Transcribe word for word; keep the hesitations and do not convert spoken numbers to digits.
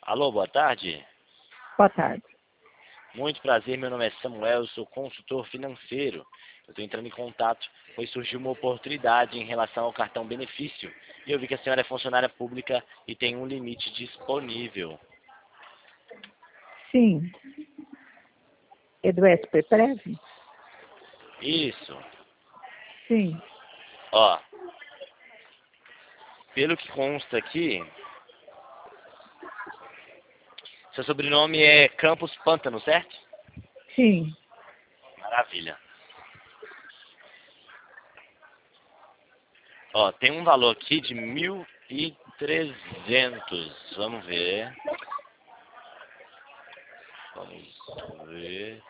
Alô, boa tarde. Boa tarde. Muito prazer, meu nome é Samuel, eu sou consultor financeiro. Eu estou entrando em contato, pois surgiu uma oportunidade em relação ao cartão benefício. E eu vi que a senhora é funcionária pública e tem um limite disponível. Sim. É do S P Prev? Isso. Sim. Ó, pelo que consta aqui, seu sobrenome é Campos Pântano, certo? Sim. Maravilha. Ó, tem um valor aqui de mil e trezentos. Vamos ver. Vamos ver.